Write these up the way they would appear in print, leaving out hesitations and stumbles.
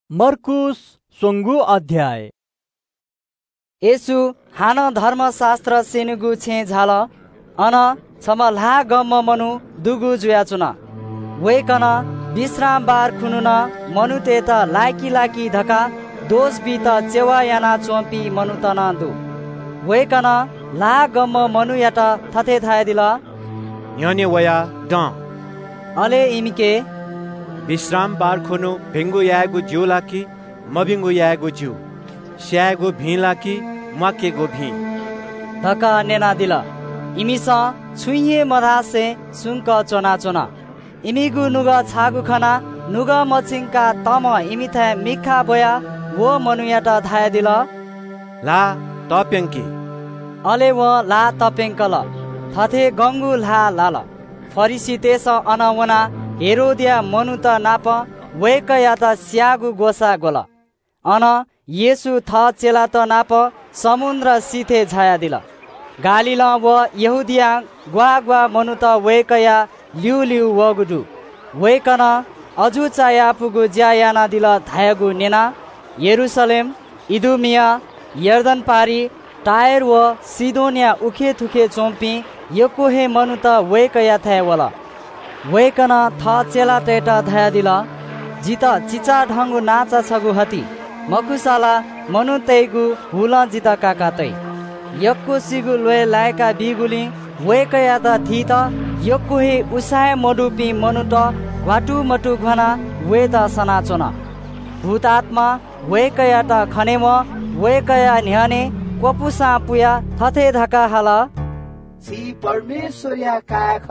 मर्कुस सोंगु अध्याय। येसु हान धर्मशास्त्र सेनुगु छे झाल अन छमला गम मनु दुगु जुयाचुना वेकन विश्राम बार खुनुन मनु तेत लाकी धका दोष बीत चेवा याना चोंपी मनु तना दु वेकन ला गम मनु याटा थथे थाय दिला यने वया ड अले इमिके विश्राम बार खुनु भिंगु यागु ज्यू लाकी मभिंगु यागु ज्यू स्यागु भी लाकी माकेगु भी धका नेना दिला इमिसा छुइए मधासे सुंक चोना इमिगु नुगा छागु खना नुगा मचिंका तम इमिथे मिखा बोया वो मनुयाटा धाय दिला ला तप्यंकी अले वो ला तपेंकल थथे गंगु ला लाल फरिसी तेस अनवना हेरोदिया मनु त नाप वेकया त स्यागु गोसा गोला अन येसु थ चेला त नाप समुद्र सिथे छाया दिला गालिल व यहुदिया ग्वा मनु त वेकया लिउ वगुडु वेकन अजु चाया पुगु ज्यायाना दिला धायगु नेना यरुशलेम इदुमिया यर्दन पारी टायर व सिदोनिया उखे थुखे चोम्पी यकोहे मनु त वेकया थाय वला वेकन थ चेला टेटा धाया दिला जिता चिचा ढंगु नाचा छगु हति मकुसाला मनु तैगु हुला जिता काकातै यक्को सिगु लोय लायका बिगुली वेकया त थित यक्को हे उसाय मडुपी मनु त वाटु मटु घना वेता सनाचोना भूतात्मा वेकया त खनेम वेकया न्याने कोपुसा पुया थथे धका हाला सी परमेश्वर या काख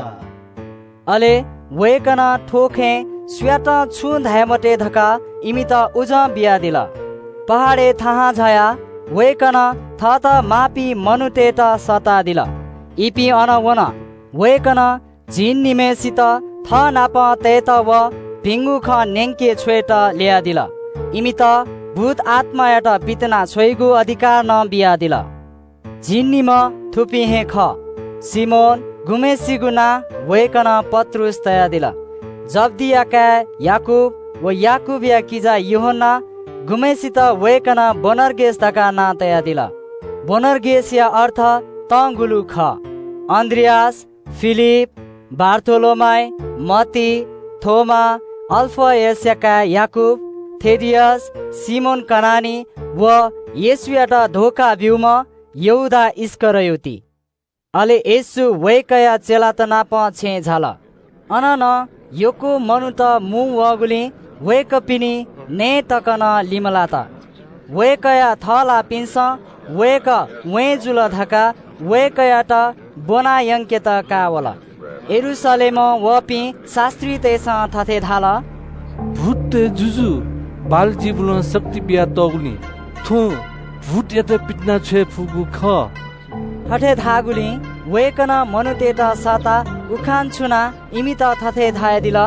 अले वेकन ठोखे स्वेत छु धायमटे धका इमित उज बिया दिला पहाडे थाहा झया वेकन थत मापी मनुतेट सता दिला इपी अनवना वेकन झिन निमेसित थ नाप तेत व भिंगु ख नेंके छ्वेट लिया दिला इमित भूत आत्मायाट बितना छोइगु अधिकार न बिया दिला झिन्निम थुपी हे ख सिमोन गुमेसिगुना वेकन पत्रुस तया दिला जब्दियाका याकूब व याकूबिया किजा यूहन्ना गुमेसित वेकन बोनर्गेस धका ना तया दिला बोनर्गेस या अर्थ तंगुलु ख अन्द्रियास फिलिप बार्थोलोमाई मती थोमा अल्फयसका याकूब थेदियस सिमोन कनानी व येसुयाट धोका भ्युम यहुदा इस्करयोती अले येसु वेकया चेला त नाप छे झाल अनन योको मनु त मु वगुली वेक पिनी ने तकन लिमला त वेकया थला पिन्स वेक वे जुल धका वेकया त बोना यंकेत कावला यरुशलेम वपि शास्त्री तेस थथे धाल भूत जुजु बाल जीवलन शक्ति बिया तगुनी थु भूत यत पिटना छे फुगु ख थथे धागुली वेकन मनुतेटा साता उखान छुना इमित थथे धाय दिला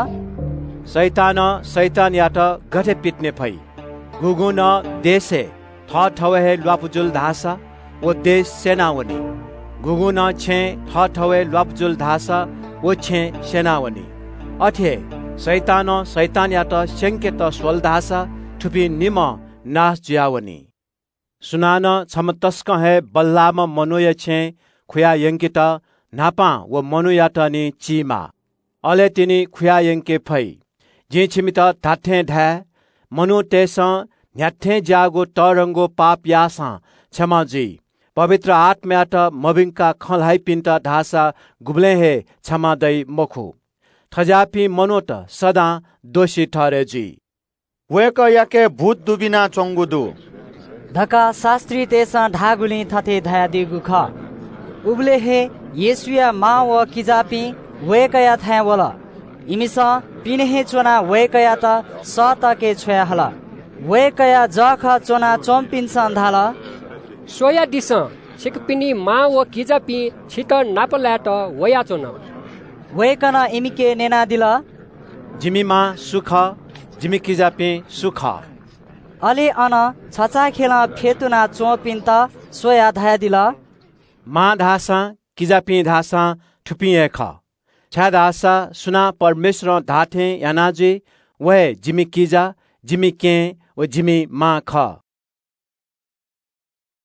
शैतान याट गठे पिट्ने फै गुगु न देशे थ ठवे ल्वापुजुल धासा ओ देश सेनावनी गुगु न छे थ ठवे ल्वापुजुल धासा ओ छे सेनावनी अथे शैतान याट संकेत स्वल धासा ठुपी निम नाश ज्यावनी सुनान छम तस्क है बल्लाम मनुय छे खुया यंकित नापा व मनुयाट नि चीमा अले तिनी खुया यंके फै जे छिमित धाथे ढा मनु तेस न्याथे जागो तरंगो पाप यासा क्षमा जी पवित्र आत्मायाट मबिंका खलहाई पिन्त ढासा गुब्ले हे क्षमा दै मखु थजापि मनोट सदा दोषी ठहरे जी वेक याके भूत दुबिना चंगुदु धका शास्त्री तेस ढागुली थथे धाया दिगु ख उबले हे येसुया मा व किजापि वेकया थाय वला इमिस पिनहे चोना वेकया त सतके छोया हला वेकया जख चोना चोम्पिन संधाल सोया दिस छिकपिनी मा व किजापि छित नापलाट वया चोना वेकन इमिके नेना दिला जिमीमा सुख जिमी किजापि सुख अले अन छचा खेला फेतुना चोपिन त सोया धाया दिला मा धासा किजापि धासा ठुपिए ख छा धासा सुना परमेश्वर धाथे यानाजे वह जिमी किजा जिमी के व जिमी मा ख